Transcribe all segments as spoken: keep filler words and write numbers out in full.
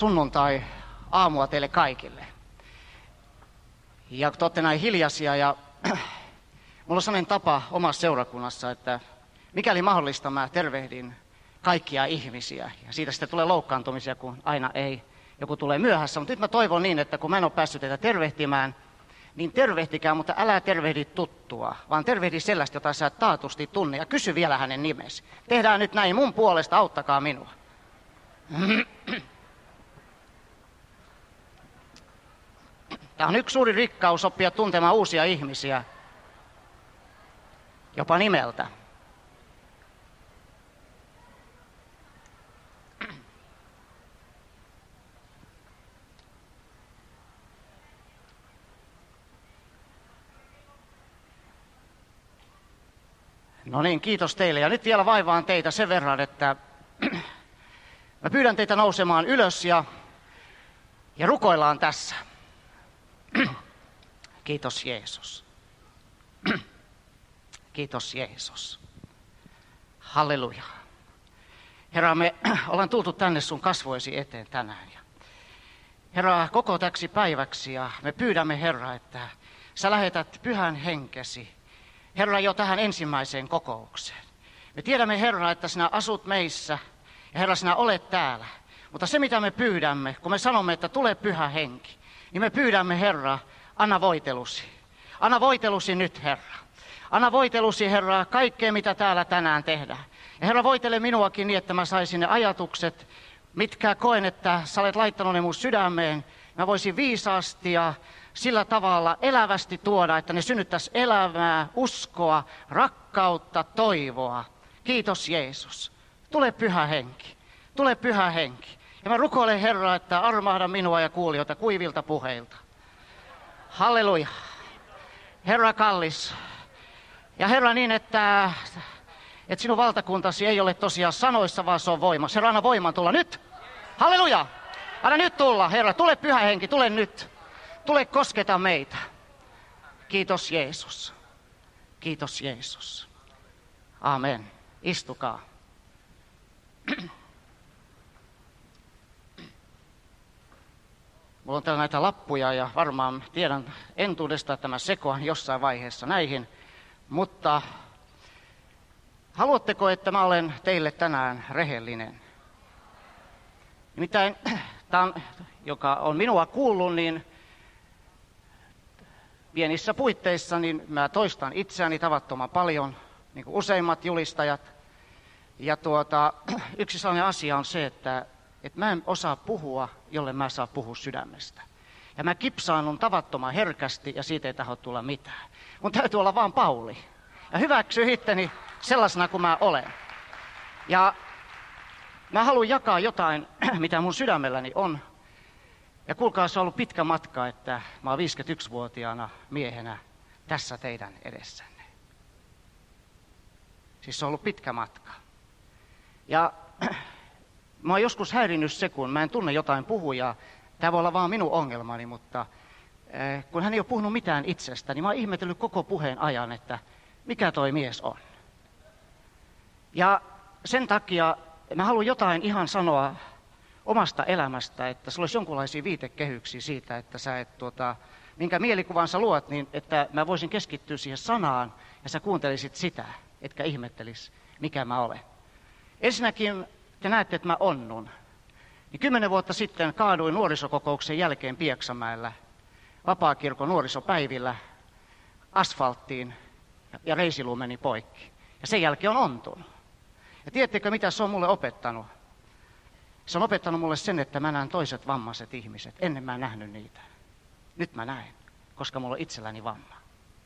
sunnuntai-aamua teille kaikille. Ja te olette näin hiljaisia ja mulla on sellainen tapa omassa seurakunnassa, että mikäli mahdollista mä tervehdin kaikkia ihmisiä. Ja siitä sitten tulee loukkaantumisia, kun aina ei joku tulee myöhässä. Mutta nyt mä toivon niin, että kun mä en ole päässyt teitä tervehtimään, niin tervehtikää, mutta älä tervehdi tuttua, vaan tervehdi sellaista, jota sä taatusti tunne. Ja kysy vielä hänen nimesi. Tehdään nyt näin mun puolesta, auttakaa minua. Tämä on yksi suuri rikkaus oppia tuntemaan uusia ihmisiä, jopa nimeltä. No niin, kiitos teille. Ja nyt vielä vaivaan teitä sen verran, että mä pyydän teitä nousemaan ylös ja, ja rukoillaan tässä. Kiitos Jeesus. Kiitos Jeesus. Halleluja. Herra, me ollaan tultu tänne sun kasvoisi eteen tänään. Ja Herra, koko täksi päiväksi ja me pyydämme Herra, että sä lähetät pyhän henkesi. Herra, jo tähän ensimmäiseen kokoukseen. Me tiedämme, Herra, että sinä asut meissä ja Herra, sinä olet täällä. Mutta se, mitä me pyydämme, kun me sanomme, että tule pyhä henki, niin me pyydämme, Herra, anna voitelusi. Anna voitelusi nyt, Herra. Anna voitelusi, Herra, kaikkea, mitä täällä tänään tehdään. Ja Herra, voitele minuakin niin, että mä saisin ne ajatukset, mitkä koen, että sä olet laittanut ne mun sydämeen. Mä voisin viisaasti ja sillä tavalla elävästi tuoda, että ne synnyttäisi elämää, uskoa, rakkautta, toivoa. Kiitos Jeesus. Tule pyhä henki. Tule pyhä henki. Ja mä rukoilen Herra, että armahda minua ja kuulijoita kuivilta puheilta. Halleluja. Herra kallis. Ja Herra niin, että, että sinun valtakuntasi ei ole tosiaan sanoissa, vaan se on voimassa. Herra, anna voiman tulla nyt. Halleluja. Anna nyt tulla, Herra. Tule pyhä henki, tule nyt. Tule kosketa meitä. Kiitos Jeesus. Kiitos Jeesus. Amen. Istukaa. Mulla on täällä näitä lappuja ja varmaan tiedän entuudesta, että mä sekoan jossain vaiheessa näihin. Mutta haluatteko, että mä olen teille tänään rehellinen? Nimittäin tämä, joka on minua kuullut, niin pienissä puitteissa niin mä toistan itseäni tavattoman paljon, niin kuin useimmat julistajat. Ja tuota, yksi sellainen asia on se, että, että mä en osaa puhua, jolle mä saa puhua sydämestä. Ja mä kipsaannun tavattoman herkästi ja siitä ei taho tulla mitään. Mun täytyy olla vaan Pauli. Ja hyväksy itteni sellaisena kuin mä olen. Ja mä haluan jakaa jotain, mitä mun sydämelläni on. Ja kuulkaa, se on ollut pitkä matka, että mä oon viisikymmentäyksivuotiaana miehenä tässä teidän edessänne. Siis se on ollut pitkä matka. Ja mä oon joskus häirinnyt se, kun mä en tunne jotain puhujaa. Tämä voi olla vaan minun ongelmani, mutta kun hän ei ole puhunut mitään itsestä, niin mä oon ihmetellyt koko puheen ajan, että mikä toi mies on. Ja sen takia mä haluan jotain ihan sanoa omasta elämästä, että sulla olisi jonkinlaisia viitekehyksiä siitä, että sä et tuota, minkä mielikuvan sä luot, niin että mä voisin keskittyä siihen sanaan ja sä kuuntelisit sitä, etkä ihmettelis, mikä mä olen. Ensinnäkin te näette, että mä onnun. Niin kymmenen vuotta sitten kaaduin nuorisokokouksen jälkeen Pieksämäellä Vapaakirkon nuorisopäivillä asfalttiin ja reisiluu meni poikki. Ja sen jälkeen on ontunut. Ja tiedättekö, mitä se on mulle opettanut? Se on opettanut mulle sen, että mä näen toiset vammaiset ihmiset. Ennen mä en nähnyt niitä. Nyt mä näen, koska mulla on itselläni vamma.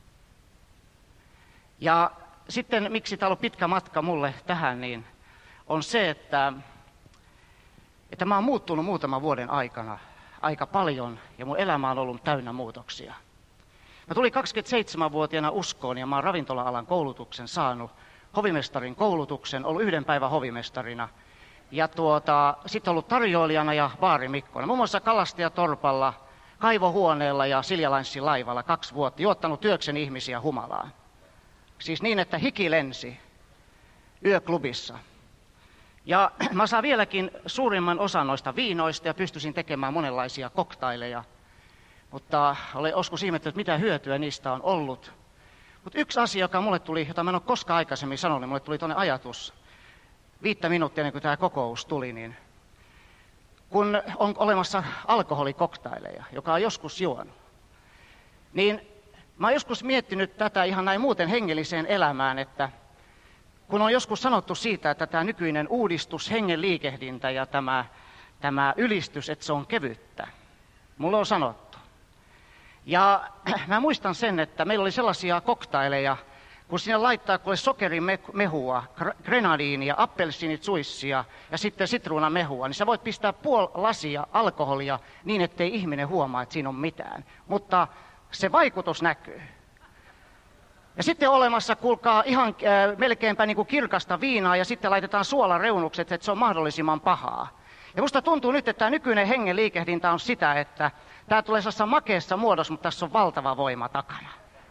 Ja sitten, miksi täällä on pitkä matka mulle tähän, niin on se, että, että mä oon muuttunut muutaman vuoden aikana aika paljon ja mun elämä on ollut täynnä muutoksia. Mä tulin kaksikymmentäseitsemänvuotiaana uskoon ja mä oon ravintola-alan koulutuksen saanut, hovimestarin koulutuksen, ollut yhden päivän hovimestarina. Ja tuota, sitten ollut tarjoilijana ja baarimikkona. Muun muassa Kalastajatorpalla, kaivohuoneella ja Siljalanssin laivalla kaksi vuotta. Juottanut työkseni ihmisiä humalaan. Siis niin, että hiki lensi yöklubissa. Ja mä saan vieläkin suurimman osan noista viinoista ja pystyisin tekemään monenlaisia koktaileja. Mutta olen joskus ihmetellyt, että mitä hyötyä niistä on ollut. Mutta yksi asia, joka mulle tuli, jota mä en ole koskaan aikaisemmin sanonut, niin mulle tuli tuonne ajatus, viittä minuuttia ennen kuin tämä kokous tuli, niin kun on olemassa alkoholikoktaileja, joka on joskus juonut, niin mä oon joskus miettinyt tätä ihan näin muuten hengelliseen elämään, että kun on joskus sanottu siitä, että tämä nykyinen uudistus, hengen liikehdintä ja tämä, tämä ylistys, että se on kevyttä. Mulle on sanottu. Ja mä muistan sen, että meillä oli sellaisia koktaileja, kun sinne laittaa kuule sokerimehua, grenadiinia, appelsiinit, suissia ja sitten sitruunamehua, niin sä voit pistää puoli lasia alkoholia niin, ettei ihminen huomaa, että siinä on mitään. Mutta se vaikutus näkyy. Ja sitten on olemassa, kuulkaa, ihan äh, melkeinpä niin kuin kirkasta viinaa ja sitten laitetaan suolareunukset, että se on mahdollisimman pahaa. Ja musta tuntuu nyt, että tämä nykyinen hengen liikehdintä on sitä, että tämä tulee sellaisessa makeassa muodossa, mutta tässä on valtava voima takana.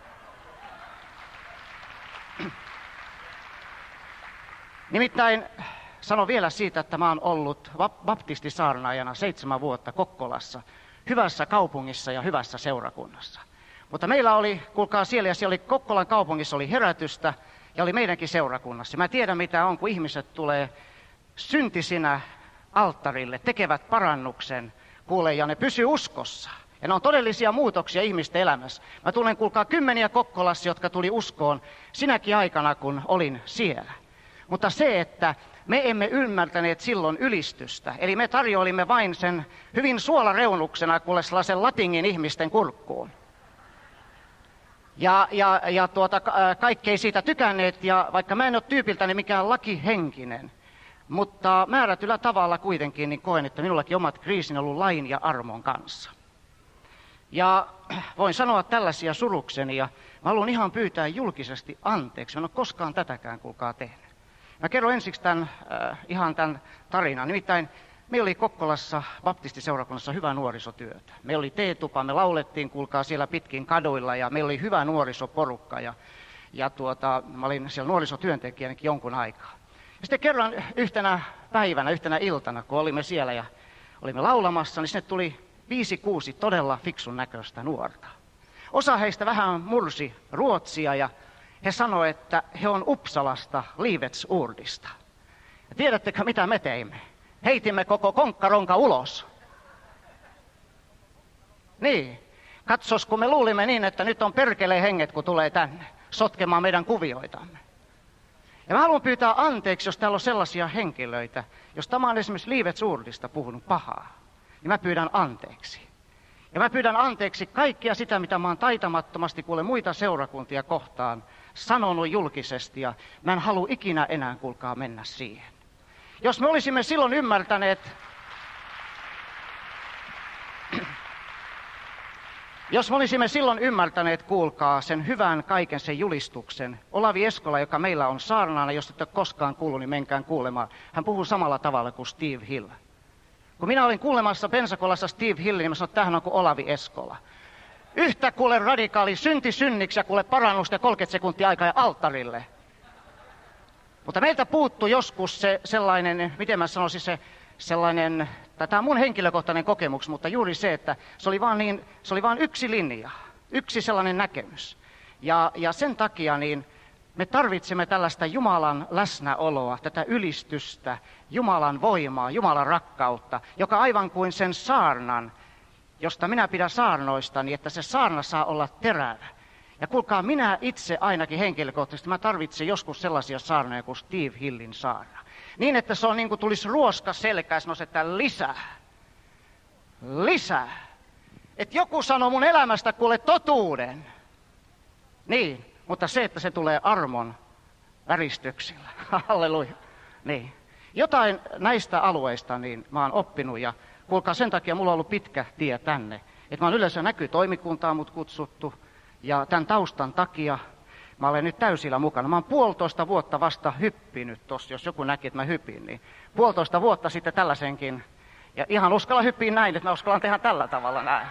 Nimittäin sanon vielä siitä, että mä oon ollut baptistisaarnaajana seitsemän vuotta Kokkolassa, hyvässä kaupungissa ja hyvässä seurakunnassa. Mutta meillä oli, kuulkaa siellä, ja siellä oli Kokkolan kaupungissa oli herätystä ja oli meidänkin seurakunnassa. Mä tiedän mitä on, kun ihmiset tulee syntisinä alttarille, tekevät parannuksen, kuule, ja ne pysyy uskossa. Ja ne on todellisia muutoksia ihmisten elämässä. Mä tulen, kuulkaa, kymmeniä Kokkolassa, jotka tuli uskoon sinäkin aikana, kun olin siellä. Mutta se, että me emme ymmärtäneet silloin ylistystä, eli me tarjoilimme vain sen hyvin suolareunuksena, kuule, sellaisen latingin ihmisten kurkkuun. Ja, ja, ja tuota, kaikki ei siitä tykänneet, ja vaikka mä en ole tyypiltäni mikään lakihenkinen, mutta määrätyllä tavalla kuitenkin niin koen, että minullakin omat kriisin on ollut lain ja armon kanssa. Ja voin sanoa tällaisia surukseni, ja mä haluan ihan pyytää julkisesti anteeksi. Mä en ole koskaan tätäkään, kuulkaa, tehnyt. Mä kerron ensiksi tämän, äh, ihan tämän tarinan. Nimittäin meillä oli Kokkolassa baptistiseurakunnassa hyvä nuorisotyötä. Meillä oli teetupa, me laulettiin, kuulkaa, siellä pitkin kaduilla, ja meillä oli hyvä nuorisoporukka. Ja, ja tuota, mä olin siellä nuorisotyöntekijänäkin jonkun aikaa. Ja sitten kerran yhtenä päivänä, yhtenä iltana, kun olimme siellä ja olimme laulamassa, niin sinne tuli viisi, kuusi todella fiksun näköistä nuorta. Osa heistä vähän mursi ruotsia ja he sanoivat, että he on Uppsalasta, Livets Ordista. Ja tiedättekö mitä me teimme? Heitimme koko konkkaronka ulos. Niin. Katsos, kun me luulimme niin, että nyt on perkeleen henget, kun tulee tänne sotkemaan meidän kuvioitamme. Ja mä haluan pyytää anteeksi, jos täällä on sellaisia henkilöitä, jos tämä on esimerkiksi Livets Ordista puhunut pahaa, niin mä pyydän anteeksi. Ja mä pyydän anteeksi kaikkia sitä, mitä mä oon taitamattomasti kuule muita seurakuntia kohtaan sanonut julkisesti, ja mä en halua ikinä enää, kuulkaa, mennä siihen. Jos me olisimme silloin ymmärtäneet, jos me olisimme silloin ymmärtäneet, kuulkaa, sen hyvän kaiken sen julistuksen. Olavi Eskola, joka meillä on saarnaana, jos ette ole koskaan kuullut, niin menkään kuulemaan. Hän puhuu samalla tavalla kuin Steve Hill. Kun minä olin kuulemassa Pensacolassa Steve Hillin, niin mä sanoin, että tämähän on kuin Olavi Eskola. Yhtä kuule radikaali synti synniksi ja kuule parannusta ja kolmekymmentä sekuntia aikaa ja alttarille. Mutta meiltä puuttui joskus se sellainen, miten mä sanoisin, se sellainen, tämä on mun henkilökohtainen kokemus, mutta juuri se, että se oli vaan, niin, se oli vaan yksi linja, yksi sellainen näkemys. Ja, ja sen takia niin me tarvitsemme tällaista Jumalan läsnäoloa, tätä ylistystä, Jumalan voimaa, Jumalan rakkautta, joka aivan kuin sen saarnan, josta minä pidän saarnoista, niin että se saarna saa olla terävä. Ja kuulkaa, minä itse ainakin henkilökohtaisesti, mä tarvitsen joskus sellaisia saarnoja kuin Steve Hillin saarna. Niin, että se on niin kuin tulisi ruoska selkää, sanoisi, että lisää. Lisää. Että joku sanoo mun elämästä kuule totuuden. Niin, mutta se, että se tulee armon väristyksillä. Halleluja. Niin. Jotain näistä alueista niin mä oon oppinut ja kuulkaa, sen takia mulla on ollut pitkä tie tänne. Että mä oon yleensä näkyy toimikuntaan mut kutsuttu ja tämän taustan takia mä olen nyt täysillä mukana. Mä oon puolitoista vuotta vasta hyppinyt tossa, jos joku näki, että mä hypin, niin puolitoista vuotta sitten tällaisenkin. Ja ihan uskalla hyppiä näin, että mä uskallan tehdä tällä tavalla näin.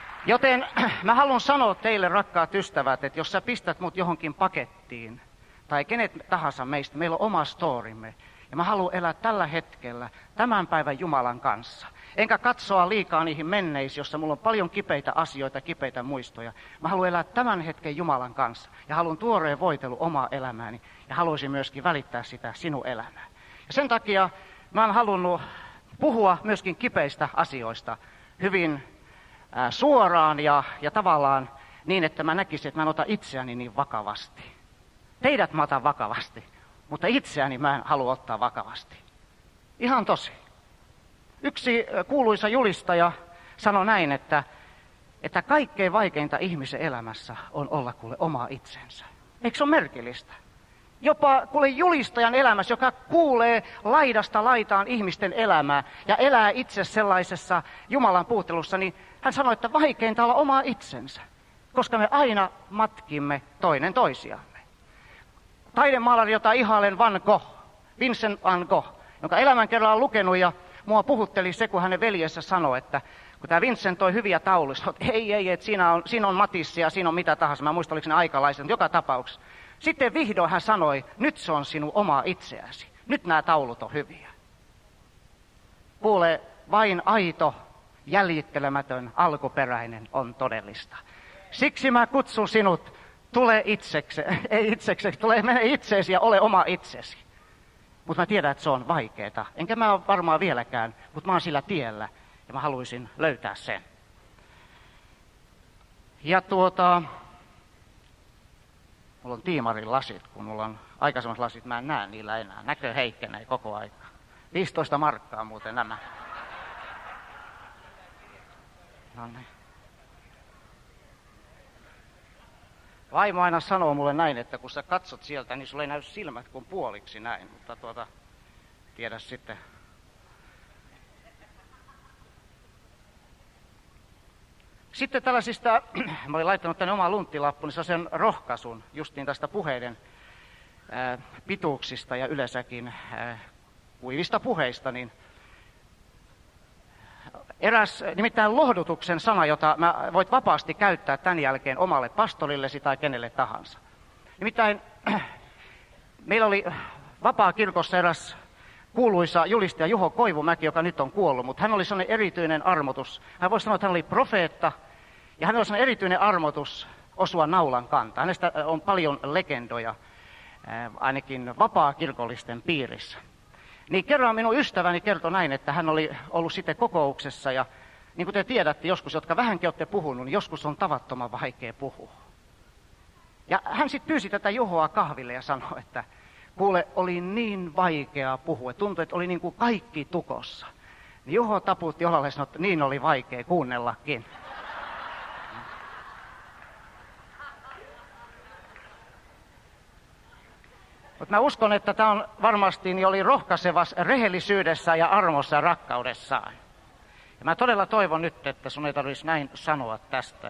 Joten mä haluan sanoa teille, rakkaat ystävät, että jos sä pistät mut johonkin pakettiin, tai kenet tahansa meistä, meillä on oma storimme. Ja mä haluan elää tällä hetkellä tämän päivän Jumalan kanssa. Enkä katsoa liikaa niihin menneisiin, jossa mulla on paljon kipeitä asioita, kipeitä muistoja. Mä haluan elää tämän hetken Jumalan kanssa. Ja haluan tuoreen voitelu omaa elämääni. Ja haluaisin myöskin välittää sitä sinun elämää. Ja sen takia mä oon halunnut puhua myöskin kipeistä asioista hyvin ää, suoraan ja, ja tavallaan niin, että mä näkisin, että mä en ota itseäni niin vakavasti. Teidät mä otan vakavasti, mutta itseäni mä en halua ottaa vakavasti. Ihan tosi. Yksi kuuluisa julistaja sanoi näin, että, että kaikkein vaikeinta ihmisen elämässä on olla kuule oma itsensä. Eikö se ole merkillistä? Jopa kuule julistajan elämässä, joka kuulee laidasta laitaan ihmisten elämää ja elää itse sellaisessa Jumalan puhuttelussa, niin hän sanoi, että vaikeinta olla oma itsensä, koska me aina matkimme toinen toisiamme. Taidemaalari, jota ihailen, Van Gogh, Vincent van Gogh, jonka elämän kerran on lukenut ja mua puhutteli se, kun hänen veljensä sanoi, että kun tämä Vincent toi hyviä tauluja, että ei, ei, että siinä on, siinä on Matisse ja siinä on mitä tahansa, mä muistan, oliko ne aikalaiset, joka tapauksessa. Sitten vihdoin hän sanoi, nyt se on sinun oma itseäsi, nyt nämä taulut on hyviä. Kuule, vain aito, jäljittelemätön, alkuperäinen on todellista. Siksi mä kutsun sinut, tule itseksi, ei itseksi, tule mene itseesi ja ole oma itsesi. Mutta mä tiedän, että se on vaikeeta. Enkä mä ole varmaan vieläkään, mutta mä oon sillä tiellä ja mä haluaisin löytää sen. Ja tuota, mulla on tiimarin lasit, kun mulla on aikaisemmat lasit, mä en näe niillä enää. Näkö heikkenee koko aika. viisitoista markkaa muuten nämä. No niin. Vaimo aina sanoo mulle näin, että kun sä katsot sieltä, niin sulle ei näy silmät kuin puoliksi näin, mutta tuota, tiedä sitten. Sitten tällaisista, mä olin laittanut tänne omaan lunttilappuun, niin sen rohkaisun justiin tästä puheiden ää, pituuksista ja yleensäkin ää, kuivista puheista, niin eräs nimittäin lohdutuksen sana, jota mä voit vapaasti käyttää tämän jälkeen omalle pastorillesi tai kenelle tahansa. Nimittäin meillä oli Vapaa-kirkossa eräs kuuluisa julistaja Juho Koivumäki, joka nyt on kuollut, mutta hän oli sellainen erityinen armotus. Hän voisi sanoa, että hän oli profeetta, ja hän oli sellainen erityinen armotus osua naulan kantaan. Hänestä on paljon legendoja, ainakin vapaa-kirkollisten piirissä. Niin kerran minun ystäväni kertoi näin, että hän oli ollut sitten kokouksessa, ja niin kuin te tiedätte joskus, jotka vähänkin olette puhunut, niin joskus on tavattoman vaikea puhua. Ja hän sitten pyysi tätä Juhoa kahville ja sanoi, että kuule, oli niin vaikea puhua, tuntui, että oli niin kuin kaikki tukossa. Niin Juho taputti olalle ja sanoi, että niin oli vaikea kuunnellakin. Mutta mä uskon, että tämä on varmasti niin oli rohkaisevas rehellisyydessä ja armossa ja rakkaudessaan. Ja mä todella toivon nyt, että sun ei tarvitsisi näin sanoa tästä.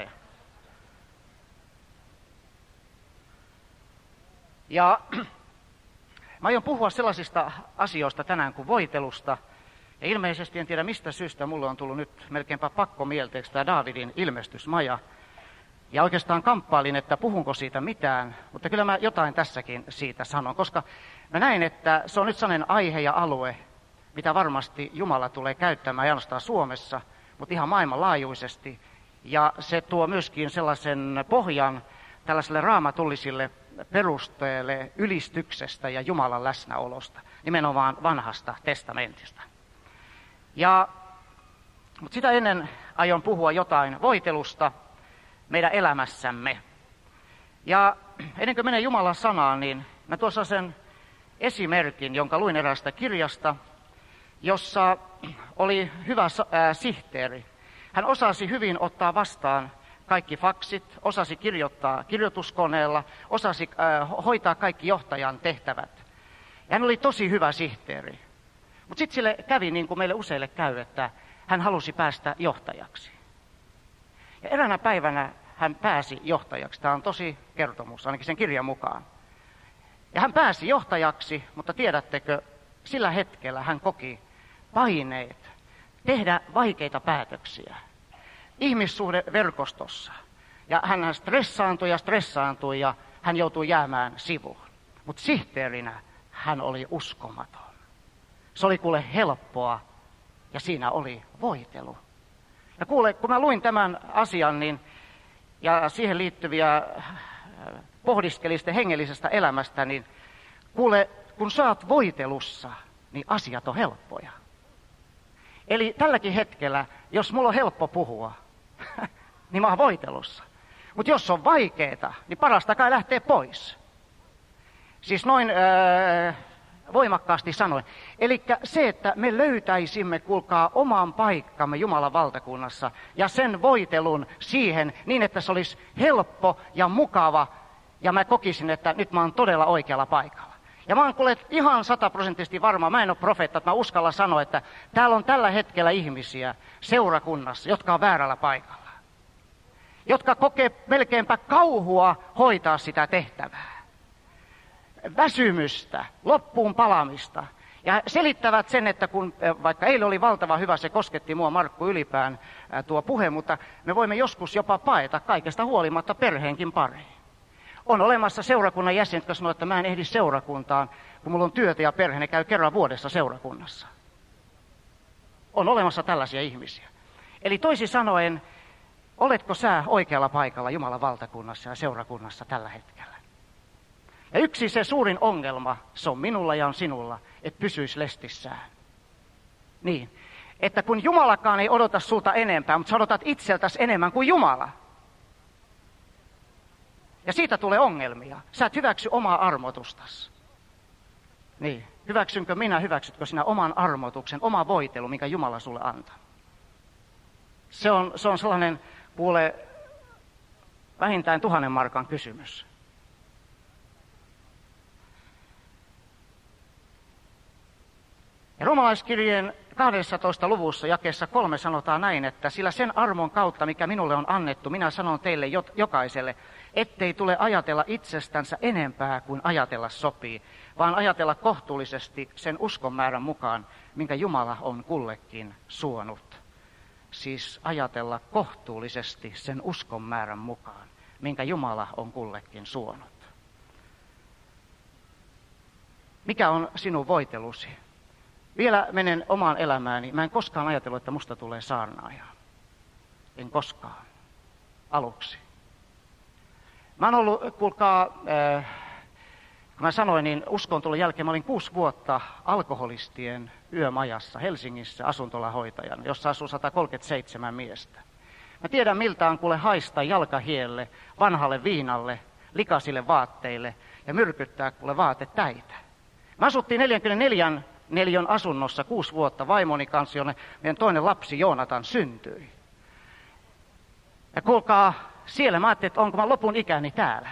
Ja mä aion puhua sellaisista asioista tänään kuin voitelusta. Ja ilmeisesti en tiedä mistä syystä mulle on tullut nyt melkeinpä pakkomielteeksi tämä Daavidin ilmestysmaja. Ja oikeastaan kamppailin, että puhunko siitä mitään, mutta kyllä mä jotain tässäkin siitä sanon, koska mä näin, että se on nyt sellainen aihe ja alue, mitä varmasti Jumala tulee käyttämään, ei ainoastaan Suomessa, mutta ihan maailmanlaajuisesti. Ja se tuo myöskin sellaisen pohjan tällaiselle raamatullisille perusteelle ylistyksestä ja Jumalan läsnäolosta, nimenomaan vanhasta testamentista. Ja, mutta sitä ennen aion puhua jotain voitelusta meidän elämässämme. Ja ennen kuin menee Jumalan sanaan, niin mä tuossa sen esimerkin, jonka luin eräästä kirjasta, jossa oli hyvä ää, sihteeri. Hän osasi hyvin ottaa vastaan kaikki faksit, osasi kirjoittaa kirjoituskoneella, osasi ää, hoitaa kaikki johtajan tehtävät. Ja hän oli tosi hyvä sihteeri. Mutta sitten sille kävi niin kuin meille useille käy, että hän halusi päästä johtajaksi. Ja eräänä päivänä hän pääsi johtajaksi. Tämä on tosi kertomus, ainakin sen kirjan mukaan. Ja hän pääsi johtajaksi, mutta tiedättekö, sillä hetkellä hän koki paineet tehdä vaikeita päätöksiä ihmissuhdeverkostossa. Ja hän stressaantui ja stressaantui ja hän joutui jäämään sivuun. Mutta sihteerinä hän oli uskomaton. Se oli kuule helppoa ja siinä oli voitelu. Ja kuule, kun mä luin tämän asian niin, ja siihen liittyviä pohdiskelista hengellisestä elämästä, niin kuule, kun sä oot voitelussa, niin asiat on helppoja. Eli tälläkin hetkellä, jos mulla on helppo puhua, niin mä oon voitelussa. Mutta jos on vaikeeta, niin parasta kai lähtee pois. Siis noin öö, voimakkaasti sanoen. Eli se, että me löytäisimme, kuulkaa, oman paikkamme Jumalan valtakunnassa ja sen voitelun siihen niin, että se olisi helppo ja mukava. Ja mä kokisin, että nyt mä oon todella oikealla paikalla. Ja mä oon kuule ihan sataprosenttisesti varma, mä en ole profeetta, että mä uskalla sanoa, että täällä on tällä hetkellä ihmisiä seurakunnassa, jotka on väärällä paikalla. Jotka kokee melkeinpä kauhua hoitaa sitä tehtävää. Väsymystä, loppuun palamista. Ja selittävät sen, että kun, vaikka eilen oli valtava hyvä, se kosketti mua Markku Ylipään tuo puhe, mutta me voimme joskus jopa paeta kaikesta huolimatta perheenkin pariin. On olemassa seurakunnan jäsenet, jotka sanoo, että mä en ehdi seurakuntaan, kun mulla on työtä ja perhe, ne käy kerran vuodessa seurakunnassa. On olemassa tällaisia ihmisiä. Eli toisin sanoen, oletko sä oikealla paikalla Jumalan valtakunnassa ja seurakunnassa tällä hetkellä? Ja yksi se suurin ongelma, se on minulla ja on sinulla, että pysyisi lestissään. Niin, että kun Jumalakaan ei odota sulta enempää, mutta sä odotat itseltäsi enemmän kuin Jumala. Ja siitä tulee ongelmia. Sä et hyväksy omaa armotustasi. Niin, hyväksynkö minä, hyväksytkö sinä oman armotuksen, oma voitelu, minkä Jumala sulle antaa? Se on, se on sellainen, kuule, vähintään tuhannen markan kysymys. Ja roomalaiskirjeen kahdennessatoista luvussa jakeessa kolme sanotaan näin, että sillä sen armon kautta, mikä minulle on annettu, minä sanon teille jokaiselle, ettei tule ajatella itsestänsä enempää kuin ajatella sopii, vaan ajatella kohtuullisesti sen uskon määrän mukaan, minkä Jumala on kullekin suonut. Siis ajatella kohtuullisesti sen uskon määrän mukaan, minkä Jumala on kullekin suonut. Mikä on sinun voitelusi? Vielä menen omaan elämääni. Mä en koskaan ajatellut, että musta tulee saarnaaja. En koskaan. Aluksi. Mä oon ollut, kuulkaa, äh, kun mä sanoin, niin uskontulon jälkeen mä olin kuusi vuotta alkoholistien yömajassa Helsingissä asuntolahoitajana, jossa asuu sata kolmekymmentäseitsemän miestä. Mä tiedän, miltä on kuule haista jalkahielle, vanhalle viinalle, likaisille vaatteille ja myrkyttää kuule vaatetäitä. Mä asuttiin neljäkymmentäneljä neliön asunnossa kuusi vuotta vaimoni kanssa, jonne meidän toinen lapsi Joonatan syntyi. Ja kuulkaa, siellä mä ajattelin, että onko mä lopun ikäni täällä.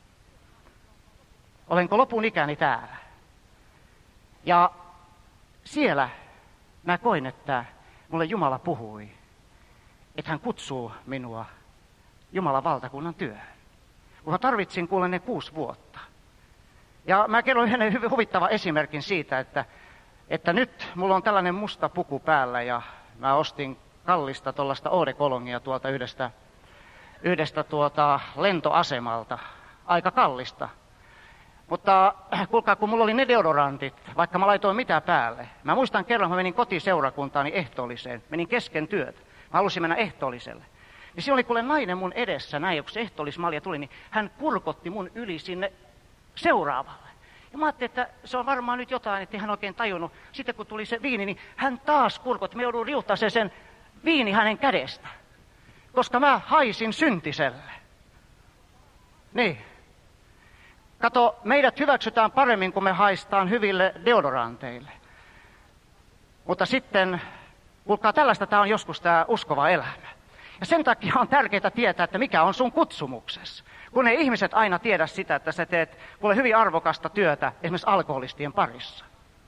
Olenko lopun ikäni täällä. Ja siellä mä koin, että mulle Jumala puhui, että hän kutsuu minua Jumalan valtakunnan työhön. Kun mä tarvitsin kuule ne kuusi vuotta. Ja mä kerroin hänen hyvin huvittavan esimerkin siitä, että, että nyt mulla on tällainen musta puku päällä ja mä ostin kallista tuollaista oudekolongia tuolta yhdestä, yhdestä tuota lentoasemalta. Aika kallista. Mutta kuulkaa, kun mulla oli ne deodorantit, vaikka mä laitoin mitä päälle. Mä muistan kerran, kun mä menin kotiseurakuntaani ehtoolliseen, menin kesken työtä. Mä halusin mennä ehtoolliselle. Niin siinä oli kuule nainen mun edessä, näin, kun se ehtoollismalja tuli, niin hän kurkotti mun yli sinne seuraavalle. Ja mä ajattelin, että se on varmaan nyt jotain, ettei hän oikein tajunnut. Sitten kun tuli se viini, niin hän taas kurkotti. Me joudun riuhtamaan sen viini hänen kädestä, koska mä haisin syntiselle. Niin. Kato, meidät hyväksytään paremmin, kun me haistaan hyville deodoranteille. Mutta sitten, kuulkaa, tällaista tämä on joskus tämä uskova elämä. Ja sen takia on tärkeää tietää, että mikä on sun kutsumuksessa. Kun ei ihmiset aina tiedä sitä, että sä teet kuule hyvin arvokasta työtä esimerkiksi alkoholistien parissa.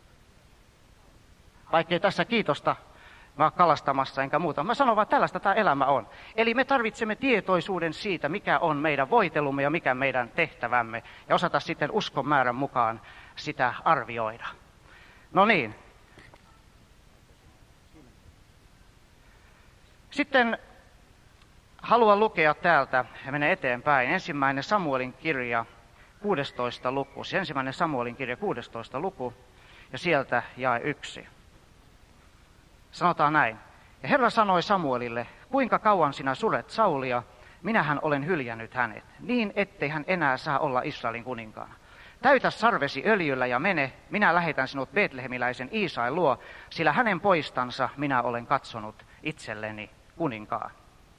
Vaikkei tässä kiitosta mä oon kalastamassa enkä muuta. Mä sanon vaan, että tällaista tämä elämä on. Eli me tarvitsemme tietoisuuden siitä, mikä on meidän voitelumme ja mikä meidän tehtävämme. Ja osata sitten uskon määrän mukaan sitä arvioida. No niin. Sitten haluan lukea täältä ja mennä eteenpäin. Ensimmäinen Samuelin kirja, kuudestoista luku, siis ensimmäinen Samuelin kirja kuudestoista luku, ja sieltä jae yksi. Sanotaan näin. Ja Herra sanoi Samuelille, kuinka kauan sinä suret Saulia, minähän olen hyljännyt hänet, niin ettei hän enää saa olla Israelin kuninkaana. Täytä sarvesi öljyllä ja mene, minä lähetän sinut Betlehemiläisen Iisain luo, sillä hänen poistansa minä olen katsonut itselleni kuninkaan.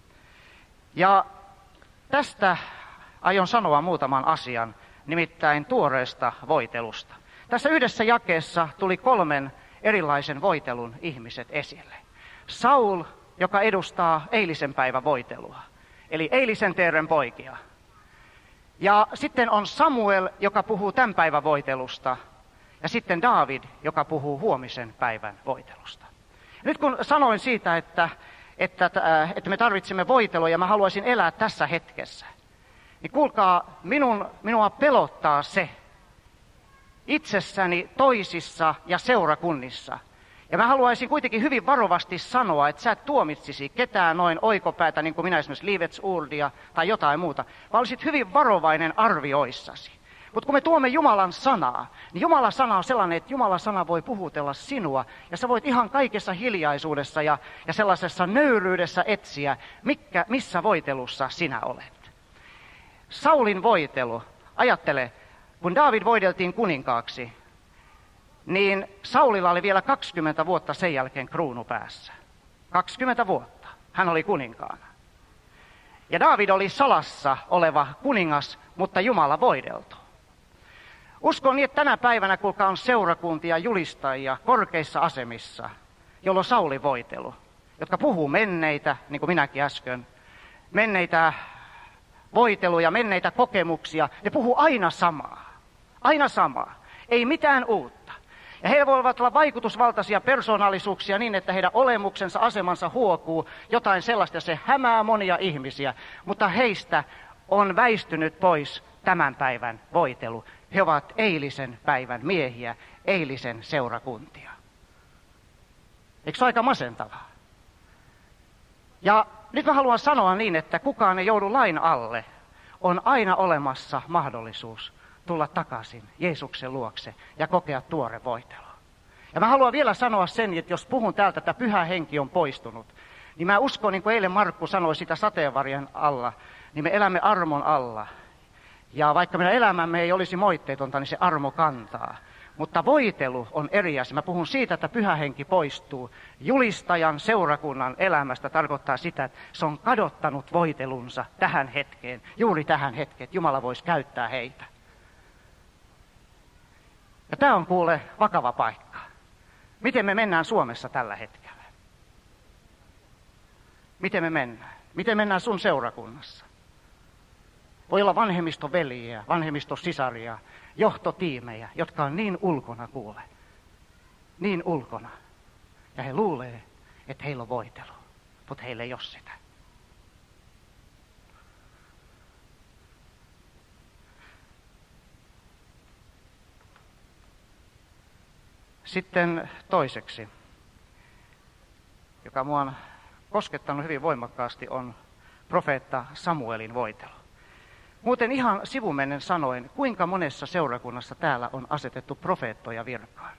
Ja tästä aion sanoa muutaman asian, nimittäin tuoreesta voitelusta. Tässä yhdessä jakeessa tuli kolmen erilaisen voitelun ihmiset esille. Saul, joka edustaa eilisen päivän voitelua, eli eilisen teeren poikia. Ja sitten on Samuel, joka puhuu tämän päivän voitelusta, ja sitten Daavid, joka puhuu huomisen päivän voitelusta. Nyt kun sanoin siitä, että, että, että me tarvitsemme voitelua ja mä haluaisin elää tässä hetkessä, niin kuulkaa, minun, minua pelottaa se itsessäni, toisissa ja seurakunnissa. Ja mä haluaisin kuitenkin hyvin varovasti sanoa, että sä et tuomitsisi ketään noin oikopäätä, niin kuin minä esimerkiksi Livets-Urdia tai jotain muuta, vaan olisit hyvin varovainen arvioissasi. Mutta kun me tuomme Jumalan sanaa, niin Jumalan sana on sellainen, että Jumalan sana voi puhutella sinua, ja sä voit ihan kaikessa hiljaisuudessa ja, ja sellaisessa nöyryydessä etsiä, mikä, missä voitelussa sinä olet. Saulin voitelu, ajattele, kun Daavid voideltiin kuninkaaksi, niin Saulilla oli vielä kaksikymmentä vuotta sen jälkeen kruunu päässä. kaksikymmentä vuotta. Hän oli kuninkaana. Ja Daavid oli salassa oleva kuningas, mutta Jumala voideltu. Uskon niin, että tänä päivänä, kuulkaa, on seurakuntia, julistajia korkeissa asemissa, jolloin Sauli voitelu, jotka puhuu menneitä, niin kuin minäkin äsken, menneitä voiteluja, menneitä kokemuksia. Ne puhuu aina samaa. Aina samaa. Ei mitään uutta. Ja he voivat olla vaikutusvaltaisia persoonallisuuksia niin, että heidän olemuksensa, asemansa huokuu jotain sellaista, ja se hämää monia ihmisiä. Mutta heistä on väistynyt pois tämän päivän voitelu. He ovat eilisen päivän miehiä, eilisen seurakuntia. Eikö se ole aika masentavaa? Ja nyt mä haluan sanoa niin, että kukaan ei joudu lain alle. On aina olemassa mahdollisuus tulla takaisin Jeesuksen luokse ja kokea tuore voitelu. Ja mä haluan vielä sanoa sen, että jos puhun täältä, että pyhä henki on poistunut, niin mä uskon, niin kuin eilen Markku sanoi sitä sateenvarjen alla, niin me elämme armon alla. Ja vaikka meidän elämämme ei olisi moitteetonta, niin se armo kantaa. Mutta voitelu on eri asia. Mä puhun siitä, että pyhä henki poistuu. Julistajan seurakunnan elämästä tarkoittaa sitä, että se on kadottanut voitelunsa tähän hetkeen, juuri tähän hetkeen, että Jumala voisi käyttää heitä. Ja tämä on kuule vakava paikka. Miten me mennään Suomessa tällä hetkellä? Miten me mennään? Miten mennään sun seurakunnassa? Voi olla vanhemmistoveliä, vanhemmistossisaria, johtotiimejä, jotka on niin ulkona kuule. Niin ulkona. Ja he luulee, että heillä on voitelu, mutta heillä ei ole sitä. Sitten toiseksi, joka mua on koskettanut hyvin voimakkaasti, on profeetta Samuelin voitelu. Muuten ihan sivumennen sanoen, kuinka monessa seurakunnassa täällä on asetettu profeettoja virkaan?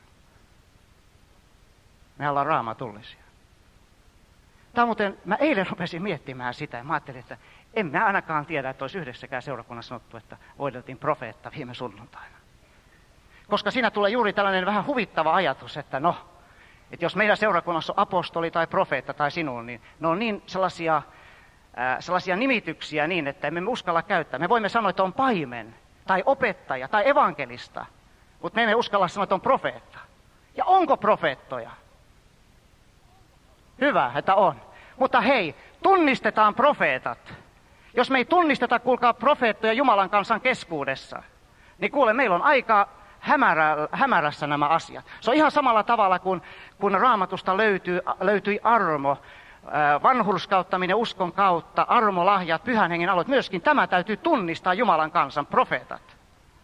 Me ollaan raamatullisia. Tämä muuten, mä eilen rupesin miettimään sitä ja mä ajattelin, että en mä ainakaan tiedä, että olisi yhdessäkään seurakunnassa sanottu, että voideltiin profeetta viime sunnuntaina. Koska siinä tulee juuri tällainen vähän huvittava ajatus, että no, että jos meidän seurakunnassa on apostoli tai profeetta tai sinun, niin ne on niin sellaisia, äh, sellaisia nimityksiä niin, että emme uskalla käyttää. Me voimme sanoa, että on paimen tai opettaja tai evankelista, mutta me emme uskalla sanoa, että on profeetta. Ja onko profeettoja? Hyvä, että on. Mutta hei, tunnistetaan profeetat. Jos me ei tunnisteta, kuulkaa, profeettoja Jumalan kansan keskuudessa, niin kuule, meillä on aika hämärä, hämärässä nämä asiat. Se on ihan samalla tavalla kuin kun Raamatusta löytyy, löytyi armo, vanhurskauttaminen uskon kautta, armolahjat, pyhän hengen alot. Myöskin tämä täytyy tunnistaa Jumalan kansan profeetat.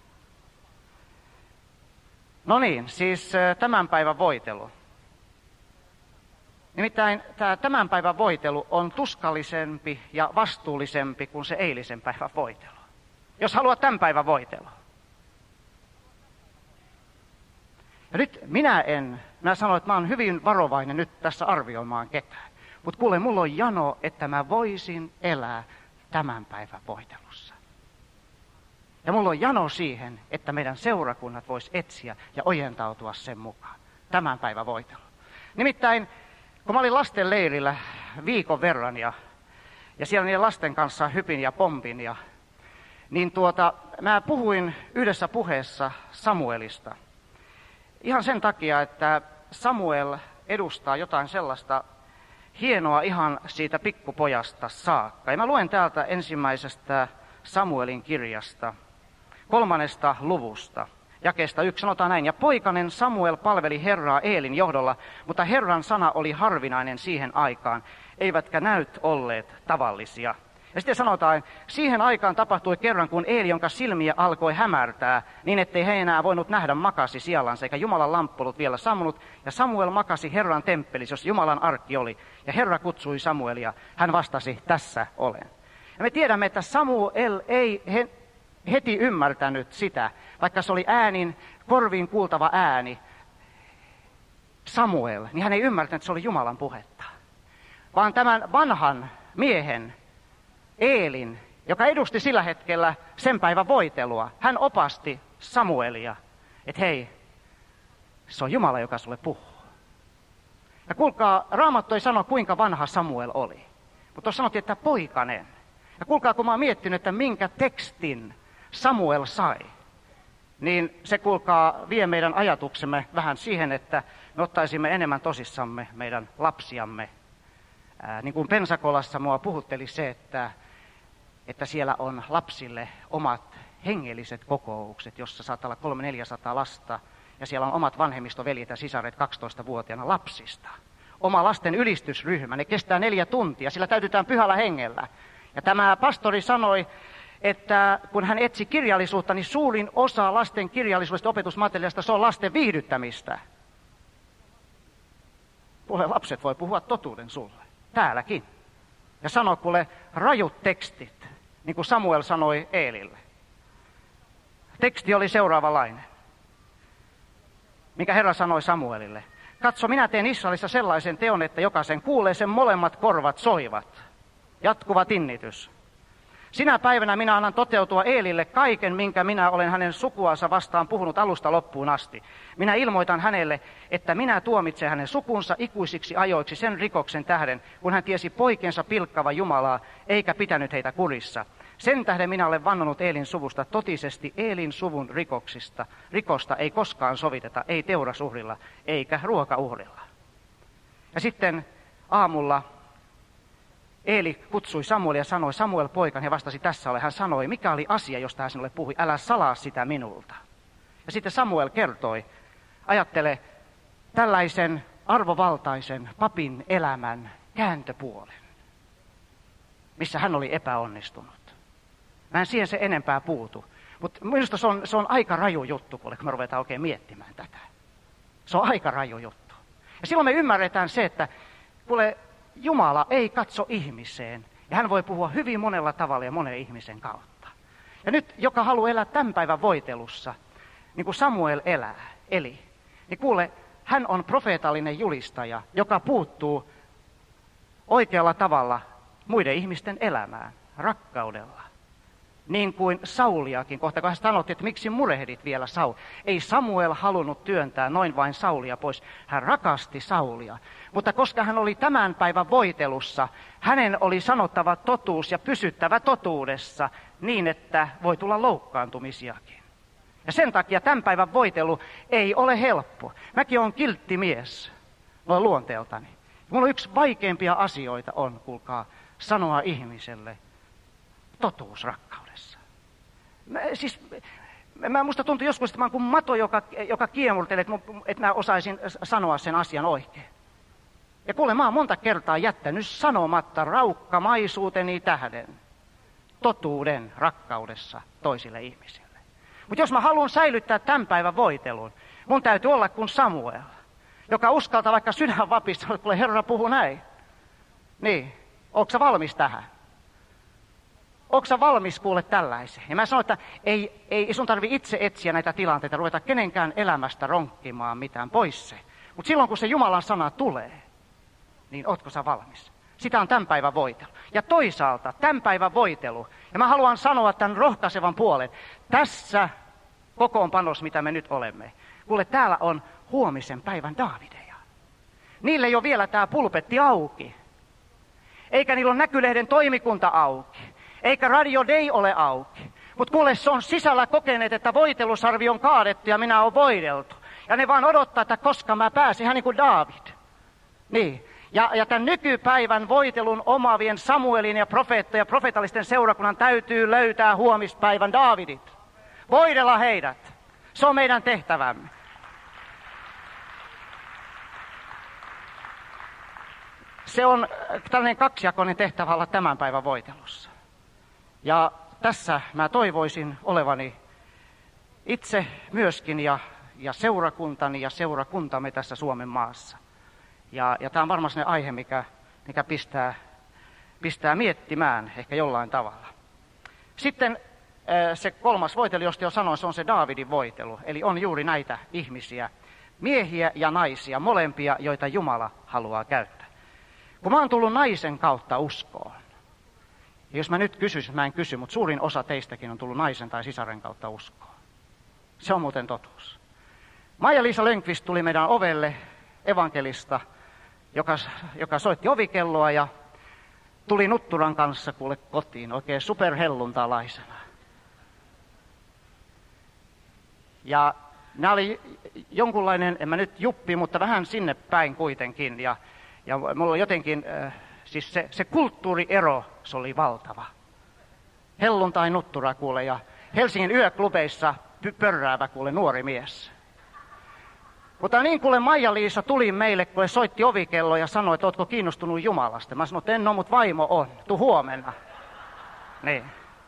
No niin, siis tämän päivän voitelu. Nimittäin tämä tämän päivän voitelu on tuskallisempi ja vastuullisempi kuin se eilisen päivän voitelu. Jos haluat tämän päivän voitelu. Ja nyt minä en, mä sanon, että mä oon hyvin varovainen nyt tässä arvioimaan ketään. Mutta kuule, mulla on jano, että mä voisin elää tämän päivän voitelussa. Ja mulla on jano siihen, että meidän seurakunnat vois etsiä ja ojentautua sen mukaan. Tämän päivän voitelu. Nimittäin, kun mä olin lasten leirillä viikon verran ja, ja siellä niiden lasten kanssa hypin ja pompin, ja, niin tuota, mä puhuin yhdessä puheessa Samuelista. Ihan sen takia, että Samuel edustaa jotain sellaista hienoa ihan siitä pikkupojasta saakka. Ja mä luen täältä ensimmäisestä Samuelin kirjasta, kolmannesta luvusta, jakeesta yksi, sanotaan näin. Ja poikanen Samuel palveli Herraa Eelin johdolla, mutta Herran sana oli harvinainen siihen aikaan, eivätkä näyt olleet tavallisia. Ja sitten sanotaan, siihen aikaan tapahtui kerran, kun Eeli, jonka silmiä alkoi hämärtää, niin ettei he enää voinut nähdä, makasi sijallansa, eikä Jumalan lamppu ollut vielä sammunut. Ja Samuel makasi Herran temppelissä, jos Jumalan arkki oli. Ja Herra kutsui Samuelia. Hän vastasi, tässä olen. Ja me tiedämme, että Samuel ei he, heti ymmärtänyt sitä, vaikka se oli äänin, korviin kuultava ääni, Samuel, niin hän ei ymmärtänyt, että se oli Jumalan puhetta. Vaan tämän vanhan miehen, Eelin, joka edusti sillä hetkellä sen päivän voitelua, hän opasti Samuelia, että hei, se on Jumala, joka sulle puhuu. Ja kuulkaa, Raamattu ei sano, kuinka vanha Samuel oli, mutta tuossa sanottiin, että poikanen. Ja kuulkaa, kun mä oon miettinyt, että minkä tekstin Samuel sai, niin se kuulkaa vie meidän ajatuksemme vähän siihen, että me ottaisimme enemmän tosissamme meidän lapsiamme. Ää, niin kuin Pensakolassa mua puhutteli se, että että siellä on lapsille omat hengelliset kokoukset, jossa saattaa olla kolme neljäsataa lasta, ja siellä on omat vanhemmistoveljet ja sisaret kaksitoistavuotiaana lapsista. Oma lasten ylistysryhmä, ne kestää neljä tuntia, sillä täytytään pyhällä hengellä. Ja tämä pastori sanoi, että kun hän etsi kirjallisuutta, niin suurin osa lasten kirjallisuudesta opetusmateriaalista, se on lasten viihdyttämistä. Kuule, lapset voi puhua totuuden sulle, täälläkin. Ja sano kuule rajut tekstit, niin kuin Samuel sanoi Eelille. Teksti oli seuraavanlainen, mikä Herra sanoi Samuelille. Katso, minä teen Israelissa sellaisen teon, että jokaisen kuulee, sen molemmat korvat soivat. Jatkuva tinnitys. Sinä päivänä minä annan toteutua Eelille kaiken, minkä minä olen hänen sukuansa vastaan puhunut alusta loppuun asti. Minä ilmoitan hänelle, että minä tuomitsen hänen sukunsa ikuisiksi ajoiksi sen rikoksen tähden, kun hän tiesi poikensa pilkkava Jumalaa, eikä pitänyt heitä kurissa. Sen tähden minä olen vannonut Eelin suvusta totisesti Eelin suvun rikoksista. Rikosta ei koskaan soviteta, ei teurasuhrilla, eikä ruokauhrilla. Ja sitten aamulla Eeli kutsui Samuelia ja sanoi, Samuel poikani, ja vastasi, tässä ole. Hän sanoi, mikä oli asia, josta hän sinulle puhui, älä salaa sitä minulta. Ja sitten Samuel kertoi, ajattele tällaisen arvovaltaisen papin elämän kääntöpuolen, missä hän oli epäonnistunut. Mä en siihen se enempää puutu, mutta minusta se on, se on aika raju juttu, kun me ruvetaan oikein miettimään tätä. Se on aika raju juttu. Ja silloin me ymmärretään se, että kuule, Jumala ei katso ihmiseen, ja hän voi puhua hyvin monella tavalla ja monen ihmisen kautta. Ja nyt, joka haluaa elää tämän päivän voitelussa, niin kuin Samuel elää, eli, niin kuule, hän on profeetallinen julistaja, joka puuttuu oikealla tavalla muiden ihmisten elämään, rakkaudella. Niin kuin Sauliakin, kohta kun hän sanottiin, että miksi murehdit vielä Saul. Ei Samuel halunnut työntää noin vain Saulia pois. Hän rakasti Saulia. Mutta koska hän oli tämän päivän voitelussa, hänen oli sanottava totuus ja pysyttävä totuudessa niin, että voi tulla loukkaantumisiakin. Ja sen takia tämän päivän voitelu ei ole helppo. Mäkin olen kiltti mies, noin luonteeltani. Mulla yksi vaikeimpia asioita on, kuulkaa, sanoa ihmiselle totuus rakkaudessa. Mä, siis, mä musta tuntuu joskus, että mä oon kuin mato, joka, joka kiemurtelee, että, että mä osaisin sanoa sen asian oikein. Ja kuule, mä oon monta kertaa jättänyt sanomatta raukkamaisuuteni tähden totuuden rakkaudessa toisille ihmisille. Mutta jos mä haluan säilyttää tämän päivän voitelun, mun täytyy olla kuin Samuel, joka uskaltaa vaikka sydän vapista, että kuule, Herra puhuu näin. Niin, ootko sä valmis tähän? Onko sä valmis kuule tällaiseen? Ja mä sanoin, että ei, ei sun tarvi itse etsiä näitä tilanteita, ruveta kenenkään elämästä ronkkimaan mitään pois se. Mutta silloin kun se Jumalan sana tulee, niin ootko sä valmis? Sitä on tämän päivän voitelu. Ja toisaalta tämän päivän voitelu, ja mä haluan sanoa tämän rohkaisevan puolen, tässä kokoonpanossa, mitä me nyt olemme. Kuule, täällä on huomisen päivän Daavideja. Niille ei ole vielä tämä pulpetti auki. Eikä niillä ole Näkylehden toimikunta auki. Eikä Radio Day ole auki. Mutta kuule, se on sisällä kokeneet, että voitelusarvi on kaadettu ja minä olen voideltu. Ja ne vaan odottaa, että koska mä pääsin, ihan niin kuin Daavid. Niin. Ja, ja tämän nykypäivän voitelun omaavien Samuelin ja profeettojen ja profeetallisten seurakunnan täytyy löytää huomispäivän Daavidit. Voidella heidät. Se on meidän tehtävämme. Se on tällainen kaksijakoinen tehtävä olla tämän päivän voitelussa. Ja tässä mä toivoisin olevani itse myöskin ja, ja seurakuntani ja seurakuntamme tässä Suomen maassa. Ja, ja tämä on varmaan sellainen aihe, mikä, mikä pistää, pistää miettimään ehkä jollain tavalla. Sitten se kolmas voitelu, josta jo sanoin, se on se Daavidin voitelu. Eli on juuri näitä ihmisiä, miehiä ja naisia, molempia, joita Jumala haluaa käyttää. Kun mä oon tullut naisen kautta uskoon, ja jos mä nyt kysyisin, mä en kysy, mutta suurin osa teistäkin on tullut naisen tai sisaren kautta uskoon. Se on muuten totuus. Maija-Liisa Lönnqvist tuli meidän ovelle evankelista, joka, joka soitti ovikelloa ja tuli nutturan kanssa kuule kotiin, oikein superhelluntalaisena. Ja nämä oli jonkunlainen, en mä nyt juppi, mutta vähän sinne päin kuitenkin. Ja, ja mulla oli jotenkin, äh, siis se, se kulttuuriero, se oli valtava. Helluntai nuttura kuule ja Helsingin yöklubeissa pörräävä kuule nuori mies. Mutta niin kuule Maija-Liisa tuli meille, kun soitti ovikello ja sanoi, että ootko kiinnostunut Jumalasta. Mä sanoin, että en ole, mutta vaimo on. Tuu huomenna. Niin.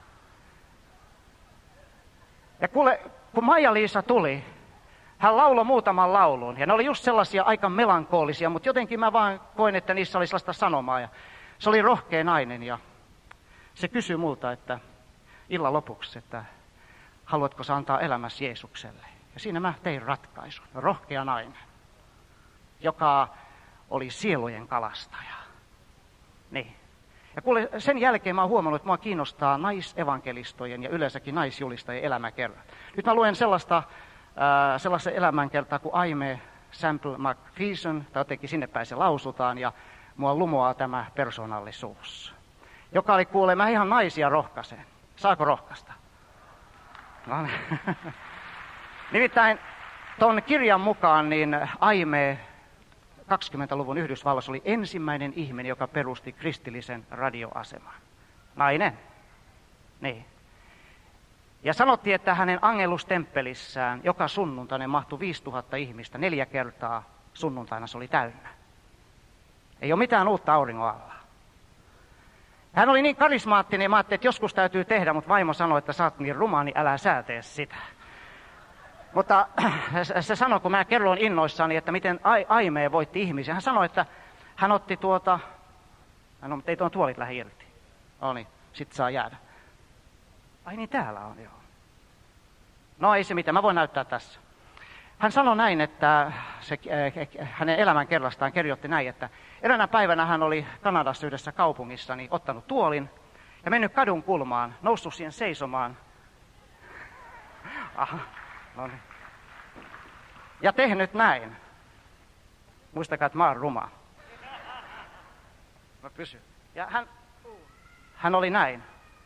Ja kuule, kun Maija-Liisa tuli, hän lauloi muutaman laulun. Ja ne oli just sellaisia aika melankoolisia, mutta jotenkin mä vaan koin, että niissä oli sellaista sanomaa. Ja se oli rohkea nainen ja se kysyi multa, että illan lopuksi, että haluatko sä antaa elämäsi Jeesukselle. Ja siinä mä tein ratkaisun. Rohkea nainen, joka oli sielujen kalastaja. Niin. Ja kuule, sen jälkeen mä oon huomannut, että mua kiinnostaa naisevankelistojen ja yleensäkin naisjulistajien elämäkerrat. Nyt mä luen sellaista, äh, sellaista elämänkertaa kuin Aimee Semple McPherson, tai jotenkin sinne päin se lausutaan, ja mua lumoaa tämä persoonallisuus. Joka oli kuule, mä ihan naisia rohkaisen. Saako rohkaista? No niin. Nimittäin tuon kirjan mukaan niin Aimee kaksikymmentäluvun Yhdysvalloissa oli ensimmäinen ihminen, joka perusti kristillisen radioaseman. Nainen. Niin. Ja sanottiin, että hänen angelustemppelissään joka sunnuntaina mahtui viisituhatta ihmistä. Neljä kertaa sunnuntaina se oli täynnä. Ei ole mitään uutta auringon alla. Hän oli niin karismaattinen ja mä ajattelin, että joskus täytyy tehdä, mutta vaimo sanoi, että sä oot niin ruma, niin älä sä tee sitä. Mutta se sanoi, kun mä kerroin innoissani, että miten Aimee voitti ihmisiä. Hän sanoi, että hän otti tuota, no mutta ei tuon tuolit lähde irti. No niin, sit saa jäädä. Ai niin, täällä on joo. No ei se mitään, mä voin näyttää tässä. Hän sanoi näin, että se, hänen elämän kerrastaan kirjoitti näin, että eräänä päivänä hän oli Kanadassa yhdessä kaupungissa, niin ottanut tuolin ja mennyt kadun kulmaan, noussut siihen seisomaan. Aha. No niin. Ja tehnyt näin. Muistakaa, että mä oon ruma. Mä pysyn. Ja hän, hän oli näin.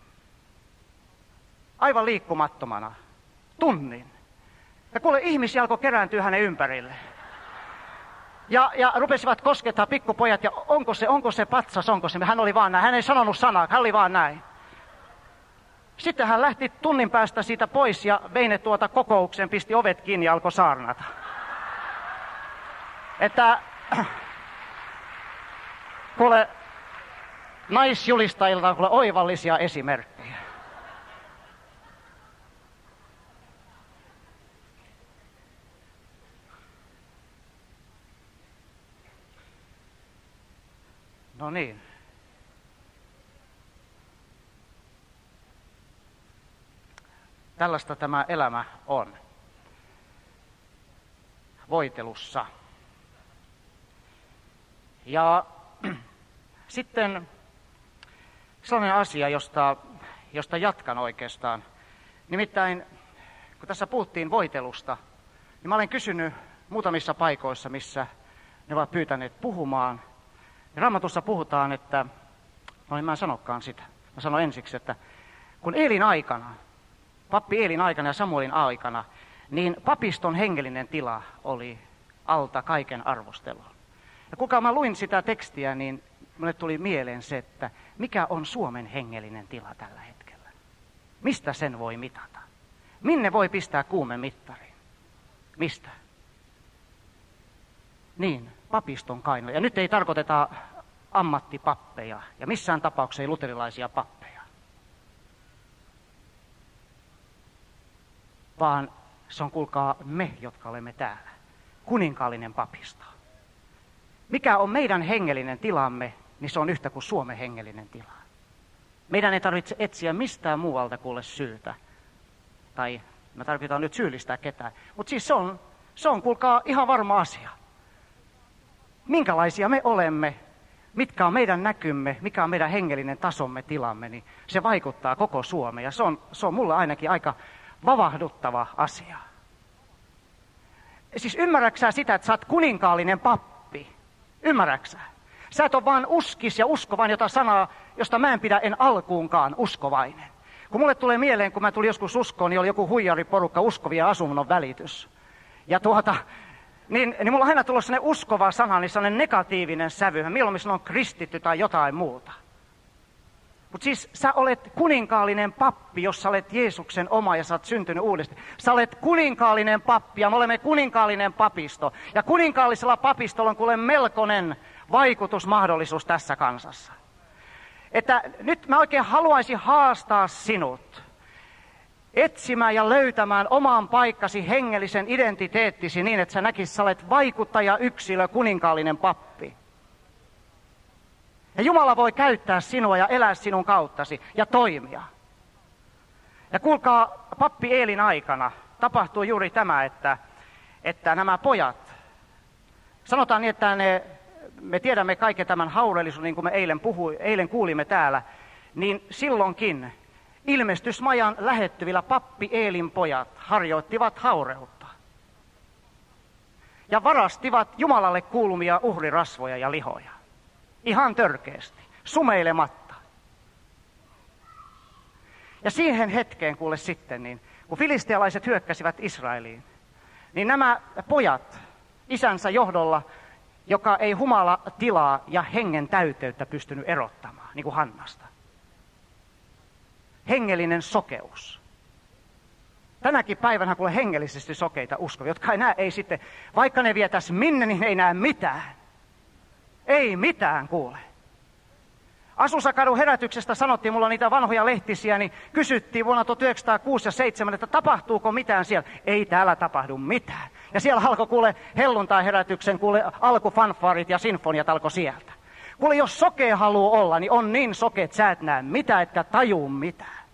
Aivan liikkumattomana. Tunnin. Ja kuule, ihmisiä alkoi kerääntyä hänen ympärille. Ja, ja rupesivat koskettaa pikkupojat, ja onko se, onko se patsas, onko se. Hän oli vaan näin. Hän ei sanonut sanaa, hän oli vaan näin. Sitten hän lähti tunnin päästä siitä pois ja vei ne tuota kokoukseen, pisti ovet kiinni ja alkoi saarnata. Että kuule, naisjulistajilta on kuule oivallisia esimerkkejä. No niin. Tällaista tämä elämä on. Voitelussa. Ja sitten sellainen asia, josta, josta jatkan oikeastaan. Nimittäin, kun tässä puhuttiin voitelusta, niin mä olen kysynyt muutamissa paikoissa, missä ne ovat pyytäneet puhumaan. Ja Raamatussa puhutaan, että, no en mä sanokaan sitä, mä sanon ensiksi, että kun Eelin aikana, pappi Eelin aikana ja Samuelin aikana, niin papiston hengellinen tila oli alta kaiken arvostelun. Ja kuinka mä luin sitä tekstiä, niin mulle tuli mieleen se, että mikä on Suomen hengellinen tila tällä hetkellä. Mistä sen voi mitata? Minne voi pistää kuumemittariin? Mistä? Niin, papiston kainaloon. Ja nyt ei tarkoiteta ammattipappeja ja missään tapauksessa ei luterilaisia pappeja. Vaan se on, kuulkaa, me, jotka olemme täällä. Kuninkaallinen papisto. Mikä on meidän hengellinen tilamme, niin se on yhtä kuin Suomen hengellinen tila. Meidän ei tarvitse etsiä mistään muualta kuule syytä. Tai me tarvitaan nyt syyllistää ketään. Mutta siis se on, se on, kuulkaa, ihan varma asia. Minkälaisia me olemme, mitkä on meidän näkymme, mikä on meidän hengellinen tasomme, tilamme, niin se vaikuttaa koko Suomeen. Ja se on, se on mulle ainakin aika vavahduttava asia. Siis ymmärräksä sitä, että sä oot kuninkaallinen pappi? Ymmärräksä? Sä et ole vaan uskis ja uskovainen, jota sanaa, josta mä en pidä en alkuunkaan uskovainen. Kun mulle tulee mieleen, kun mä tulin joskus uskoon, niin oli joku huijariporukka, uskovia asunnon välitys. Ja tuota, niin, niin mulla on aina tullut sellainen uskova sana, niin sellainen negatiivinen sävy. Mieluummin sanon kristitty tai jotain muuta. Mutta siis sä olet kuninkaallinen pappi, jos sä olet Jeesuksen oma ja sä oot syntynyt uudestaan. Sä olet kuninkaallinen pappi ja me olemme kuninkaallinen papisto. Ja kuninkaallisella papistolla on kuule melkoinen vaikutusmahdollisuus tässä kansassa. Että nyt mä oikein haluaisin haastaa sinut etsimään ja löytämään oman paikkasi hengellisen identiteettisi niin, että sä näkisit, sä olet vaikuttaja, yksilö, kuninkaallinen pappi. Ja Jumala voi käyttää sinua ja elää sinun kauttasi ja toimia. Ja kuulkaa, pappi Eelin aikana tapahtui juuri tämä, että, että nämä pojat, sanotaan niin, että ne, me tiedämme kaiken tämän haurellisuuden, niin kuin me eilen, puhui, eilen kuulimme täällä, niin silloinkin ilmestysmajan lähettyvillä pappi Eelin pojat harjoittivat haureutta. Ja varastivat Jumalalle kuulumia uhrirasvoja ja lihoja. Ihan törkeästi, sumeilematta. Ja siihen hetkeen kuule sitten, niin, kun filistealaiset hyökkäsivät Israeliin, niin nämä pojat isänsä johdolla, joka ei humala tilaa ja hengen täyteyttä pystynyt erottamaan, niin kuin Hannasta. Hengellinen sokeus. Tänäkin päivänä kuule hengellisesti sokeita uskovia, jotka ei näe, ei sitten, vaikka ne vietäisi minne, niin ei näe mitään. Ei mitään kuule. Asusakadun herätyksestä sanottiin, mulla on niitä vanhoja lehtisiä, niin kysyttiin vuonna tuhatyhdeksänsataakuusi ja seitsemän, että tapahtuuko mitään siellä. Ei täällä tapahdu mitään. Ja siellä alkoi kuule helluntai-herätyksen, kuule alkufanfaarit ja sinfoniat alkoi sieltä. Kuule, jos sokea haluaa olla, niin on niin sokea, että sä et näe mitään, etkä tajuu mitään.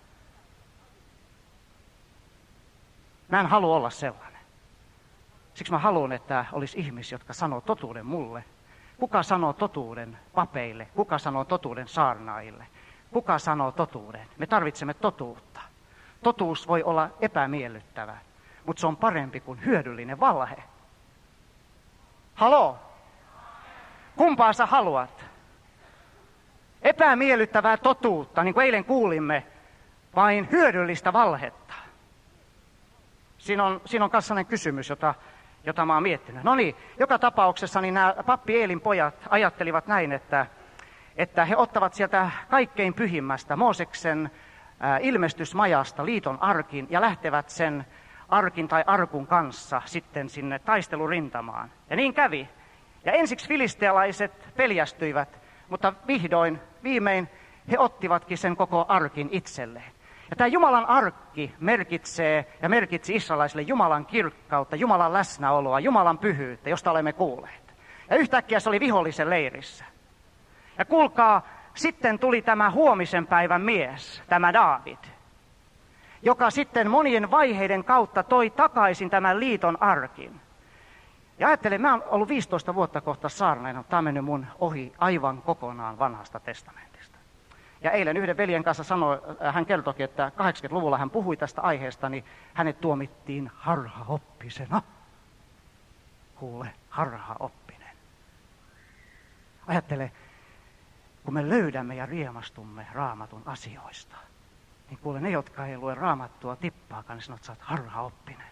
Mä en halua olla sellainen. Siksi mä haluan, että olisi ihmisiä, jotka sanoo totuuden mulle. Kuka sanoo totuuden papeille? Kuka sanoo totuuden saarnaajille? Kuka sanoo totuuden? Me tarvitsemme totuutta. Totuus voi olla epämiellyttävä, mutta se on parempi kuin hyödyllinen valhe. Haloo? Kumpaa sä haluat? Epämiellyttävää totuutta, niin kuin eilen kuulimme, vain hyödyllistä valhetta? Siinä on, siinä on sellainen kysymys, jota... jota mä oon miettinyt. No niin, joka tapauksessa niin nämä pappi Eelin pojat ajattelivat näin, että, että he ottavat sieltä kaikkein pyhimmästä Mooseksen ää, ilmestysmajasta liiton arkin ja lähtevät sen arkin tai arkun kanssa sitten sinne taistelurintamaan. Ja niin kävi. Ja ensiksi filistealaiset peljästyivät, mutta vihdoin, viimein he ottivatkin sen koko arkin itselleen. Ja tämä Jumalan arkki merkitsee ja merkitsi israelaisille Jumalan kirkkautta, Jumalan läsnäoloa, Jumalan pyhyyttä, josta olemme kuulleet. Ja yhtäkkiä se oli vihollisen leirissä. Ja kuulkaa, sitten tuli tämä huomisen päivän mies, tämä Daavid. joka sitten monien vaiheiden kautta toi takaisin tämän liiton arkin. Ja ajattelen, mä oon ollut viisitoista vuotta kohta saarnaina, tämä on mennyt mun ohi aivan kokonaan vanhasta testamentista. Ja eilen yhden veljen kanssa sanoi, hän kertoikin, että kahdeksankymmentäluvulla hän puhui tästä aiheesta, niin hänet tuomittiin harhaoppisena. Kuule, harhaoppinen. Ajattele, kun me löydämme ja riemastumme Raamatun asioista, niin kuule, ne, jotka ei lue Raamattua tippaakaan, niin sanoo, että sä oot harhaoppinen.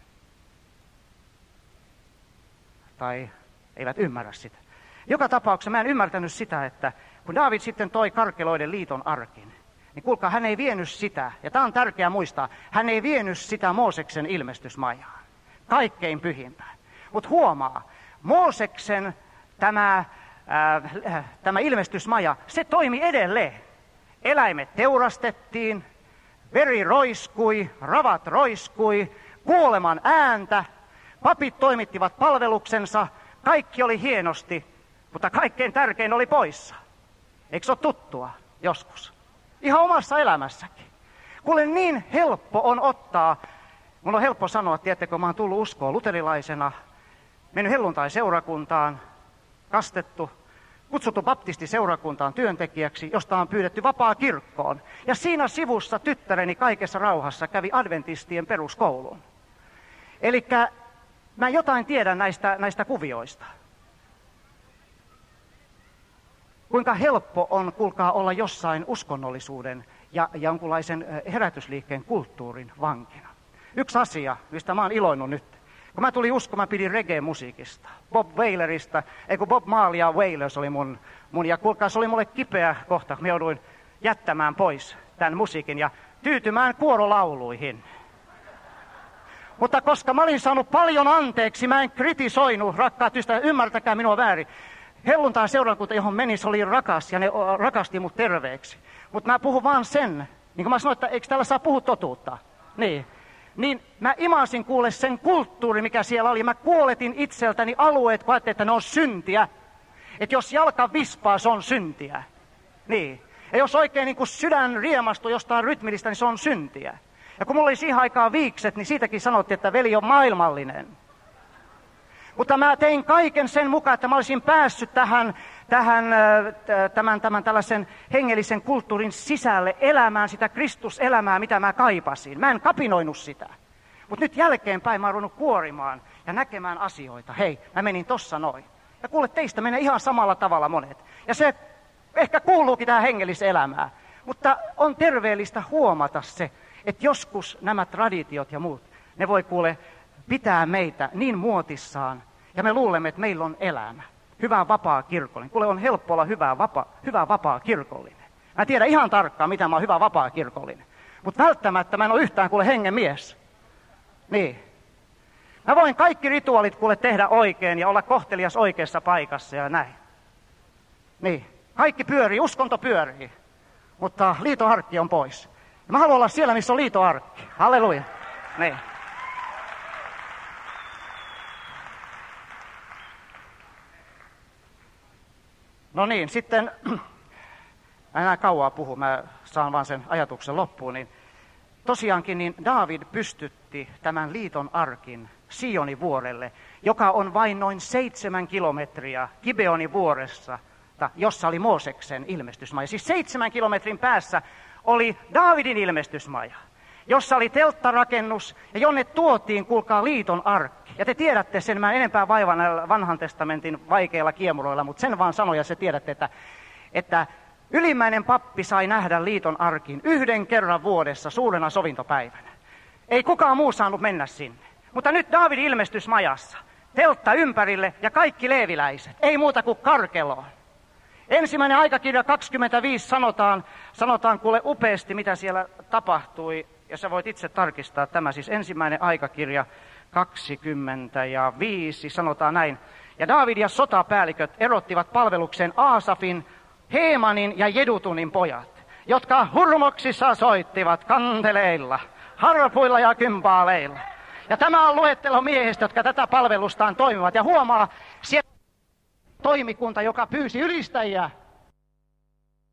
Tai eivät ymmärrä sitä. Joka tapauksessa mä en ymmärtänyt sitä, että kun Daavid sitten toi karkeloiden liiton arkin, niin kuulkaa, hän ei vienyt sitä, ja tämä on tärkeää muistaa, hän ei vienyt sitä Mooseksen ilmestysmajaan, kaikkein pyhimpään. Mutta huomaa, Mooseksen tämä, äh, tämä ilmestysmaja, se toimi edelleen. Eläimet teurastettiin, veri roiskui, ravat roiskui, kuoleman ääntä, papit toimittivat palveluksensa, kaikki oli hienosti, mutta kaikkein tärkein oli poissa. Eikö se ole tuttua joskus? Ihan omassa elämässäkin. Kuule, niin helppo on ottaa, mun on helppo sanoa, tiedättekö, mä oon tullut uskoon luterilaisena, mennyt helluntai-seurakuntaan, kastettu, kutsuttu baptistiseurakuntaan työntekijäksi, josta on pyydetty vapaa kirkkoon. Ja siinä sivussa tyttäreni kaikessa rauhassa kävi adventistien peruskoulun. Elikkä mä jotain tiedän näistä, näistä kuvioista. Kuinka helppo on, kuulkaa, olla jossain uskonnollisuuden ja jonkunlaisen herätysliikkeen kulttuurin vankina. Yksi asia, mistä mä oon iloinut nyt. Kun mä tulin uskoon, mä pidin reggae-musiikista. Bob Wailerista, ei kun Bob Marley ja Wailers oli mun, mun. Ja kuulkaa, se oli mulle kipeä kohta, kun mä jouduin jättämään pois tämän musiikin ja tyytymään kuorolauluihin. Mutta koska mä olin saanut paljon anteeksi, mä en kritisoinut, rakkaat ystävät, ymmärtäkää minua väärin. Helluntain seurakunta, johon menin, se oli rakas ja ne rakasti mut terveeksi. Mutta mä puhun vaan sen, niin kuin mä sanoin, että eikö täällä saa puhua totuutta? Niin. Niin mä imasin kuule sen kulttuuri, mikä siellä oli. Mä kuoletin itseltäni alueet, kun ajattelin, että ne on syntiä. Että jos jalka vispaa, se on syntiä. Niin. Ja jos oikein niin kuin sydän riemastuu jostain rytmillistä, niin se on syntiä. Ja kun mulla oli siihen aikaan viikset, niin siitäkin sanottiin, että veli on maailmallinen. Mutta mä tein kaiken sen mukaan, että mä olisin päässyt tähän, tähän tämän, tämän tällaisen hengellisen kulttuurin sisälle elämään sitä Kristuselämää, mitä mä kaipasin. Mä en kapinoinut sitä. Mutta nyt jälkeenpäin mä oon ruvennut kuorimaan ja näkemään asioita. Hei, mä menin tossa noin. Ja kuule, teistä menee ihan samalla tavalla monet. Ja se ehkä kuuluukin tähän hengelliseen elämään. Mutta on terveellistä huomata se, että joskus nämä traditiot ja muut, ne voi kuule pitää meitä niin muotissaan, ja me luulemme, että meillä on elämä. Hyvä vapaa kirkollinen. Kuule, on helppo olla hyvä vapaa, hyvä vapaa kirkollinen. Mä tiedän ihan tarkkaan, mitä mä oon hyvä vapaa kirkollinen. Mutta välttämättä mä en ole yhtään kuule hengen mies. Niin. Mä voin kaikki rituaalit kuule tehdä oikein ja olla kohtelias oikeassa paikassa ja näin. Niin. Kaikki pyörii, uskonto pyörii. Mutta liitoarkki on pois. Ja mä haluan olla siellä, missä on liitoarkki. Halleluja. Niin. No niin, sitten, mä enää kauaa puhu, mä saan vaan sen ajatuksen loppuun, niin tosiaankin niin Daavid pystytti tämän liiton arkin Sionin vuorelle, joka on vain noin seitsemän kilometriä Gibeonin vuoressa, jossa oli Mooseksen ilmestysmaja. Siis seitsemän kilometrin päässä oli Daavidin ilmestysmaja, jossa oli telttarakennus ja jonne tuotiin, kuulkaa, liiton arkki. Ja te tiedätte sen, mä en enempää vaivan vanhan testamentin vaikeilla kiemuroilla, mutta sen vaan sanoja se tiedätte, että, että ylimmäinen pappi sai nähdä liiton arkin yhden kerran vuodessa suurena sovintopäivänä. Ei kukaan muu saanut mennä sinne. Mutta nyt Daavidin ilmestysmajassa, teltta ympärille ja kaikki leeviläiset, ei muuta kuin karkeloon. Ensimmäinen aikakirja kaksikymmentäviisi sanotaan, sanotaan kuule upeasti, mitä siellä tapahtui. Ja sä voit itse tarkistaa tämä, siis ensimmäinen aikakirja kaksikymmentäviisi sanotaan näin. Ja Daavid ja sotapäälliköt erottivat palvelukseen Aasafin, Heemanin ja Jedutunin pojat, jotka hurmoksissa soittivat kanteleilla, harpuilla ja kymbaaleilla. Ja tämä on luettelo miehistä, jotka tätä palvelustaan toimivat. Ja huomaa, siellä toimikunta, joka pyysi ylistäjiä.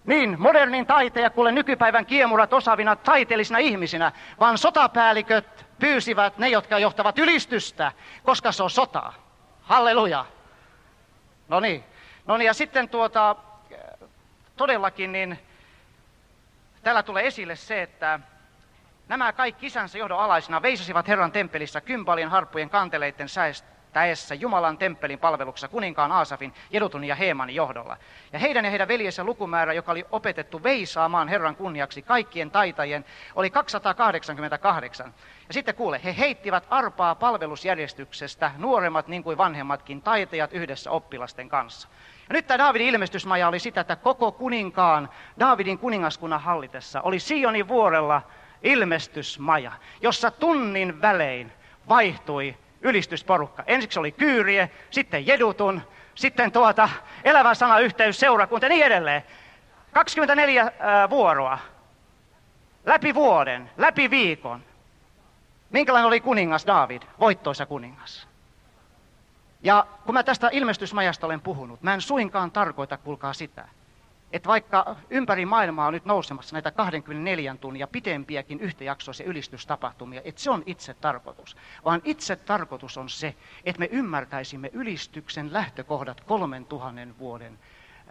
Niin, modernin taiteja kuule nykypäivän kiemurat osaavina taiteellisina ihmisinä, vaan sotapäälliköt pyysivät ne, jotka johtavat ylistystä, koska se on sotaa. Halleluja. No niin, no niin ja sitten tuota, todellakin niin täällä tulee esille se, että nämä kaikki isänsä johdon alaisina veisasivat Herran temppelissä kymbalien, harppujen, kanteleiden säestäessä Jumalan temppelin palveluksessa kuninkaan Aasafin, Jedutunin ja Heemanin johdolla. Ja heidän ja heidän veljensä lukumäärä, joka oli opetettu veisaamaan Herran kunniaksi kaikkien taitajien, oli kaksisataakahdeksankymmentäkahdeksan. Ja sitten kuule, he heittivät arpaa palvelusjärjestyksestä, nuoremmat niin kuin vanhemmatkin taitajat yhdessä oppilasten kanssa. Ja nyt tämä Daavidin ilmestysmaja oli sitä, että koko kuninkaan, Daavidin kuningaskunnan hallitessa, oli Sionin vuorella ilmestysmaja, jossa tunnin välein vaihtui ylistysporukka. Ensiksi oli Kyyrie, sitten Jedutun, sitten tuota Elävän sanan yhteys seurakunta ja niin edelleen. kaksikymmentäneljä äh, vuoroa, läpi vuoden, läpi viikon. Minkälainen oli kuningas Daavid, voittoisa kuningas? Ja kun mä tästä ilmestysmajasta olen puhunut, mä en suinkaan tarkoita, kuulkaa sitä, että vaikka ympäri maailmaa on nyt nousemassa näitä kaksikymmentäneljä tunnin ja pitempiäkin yhtäjaksoisia ylistystapahtumia, että se on itse tarkoitus. Vaan itse tarkoitus on se, että me ymmärtäisimme ylistyksen lähtökohdat kolmentuhannen vuoden,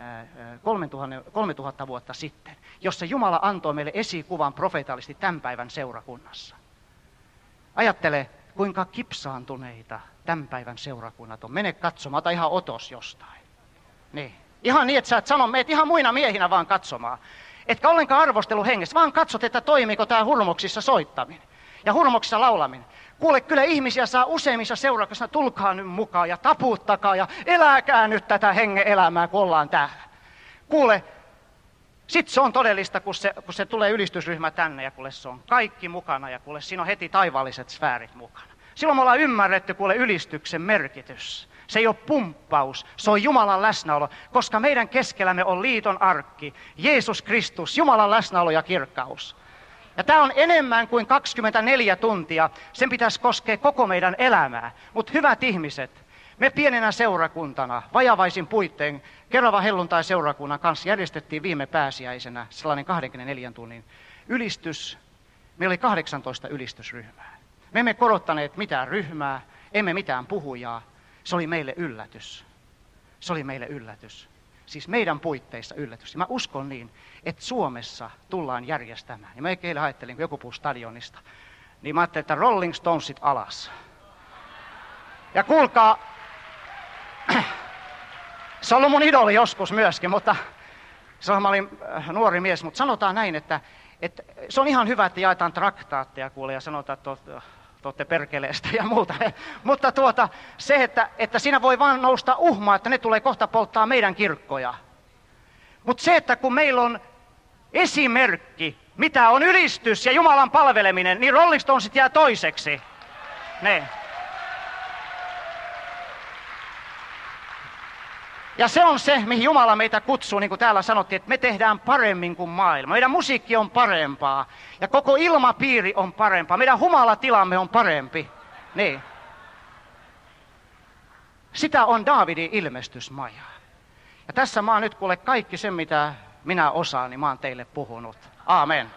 kolmetuhatta vuotta sitten, jossa Jumala antoi meille esikuvan profeetallisesti tämän päivän seurakunnassa. Ajattele, kuinka kipsaantuneita tämän päivän seurakunnat on. Mene katsomaan, ota ihan otos jostain. Niin. Ihan niin, että sä et sano, meet ihan muina miehinä vaan katsomaan. Etkä ollenkaan arvostelu hengessä, vaan katsot, että toimiiko tämä hurmoksissa soittaminen ja hurmoksissa laulaminen. Kuule, kyllä ihmisiä saa useimmissa seurakunnissa, tulkaa nyt mukaan ja taputtakaa ja eläkää nyt tätä hengen elämää, kun ollaan täällä. Kuule, sit se on todellista, kun se, kun se tulee ylistysryhmä tänne ja kuule se on kaikki mukana ja kuule siinä on heti taivaalliset sfäärit mukana. Silloin me ollaan ymmärretty kuule ylistyksen merkitys. Se ei ole pumppaus, se on Jumalan läsnäolo, koska meidän keskellämme on liiton arkki, Jeesus Kristus, Jumalan läsnäolo ja kirkkaus. Ja tämä on enemmän kuin kaksikymmentäneljä tuntia, sen pitäisi koskea koko meidän elämää. Mutta hyvät ihmiset, me pienenä seurakuntana, vajavaisin puitteen, Kerava helluntai seurakunnan kanssa järjestettiin viime pääsiäisenä sellainen kaksikymmentäneljä tunnin ylistys. Meillä oli kahdeksantoista ylistysryhmää. Me emme korottaneet mitään ryhmää, emme mitään puhujaa. Se oli meille yllätys. Se oli meille yllätys. Siis meidän puitteissa yllätys. Ja mä uskon niin, että Suomessa tullaan järjestämään. Ja mä eilen ajattelin, kun joku puhuu stadionista, niin mä ajattelin, että Rolling Stonesit alas. Ja kuulkaa, se on ollut mun idoli joskus myöskin, mutta silloin mä olin nuori mies, mutta sanotaan näin, että, että se on ihan hyvä, että jaetaan traktaatteja kuule ja sanotaan, että te olette perkeleestä ja muuta. Mutta tuota, se, että, että siinä voi vaan nousta uhmaa, että ne tulee kohta polttaa meidän kirkkoja. Mutta se, että kun meillä on esimerkki, mitä on ylistys ja Jumalan palveleminen, niin Rolling Stonesit jää toiseksi. Ne. Ja se on se, mihin Jumala meitä kutsuu, niin kuin täällä sanottiin, että me tehdään paremmin kuin maailma. Meidän musiikki on parempaa ja koko ilmapiiri on parempaa. Meidän humalatilamme on parempi. Niin. Sitä on Daavidin ilmestysmaja. Ja tässä mä oon nyt kuule kaikki sen, mitä minä osaan, niin mä oon teille puhunut. Aamen.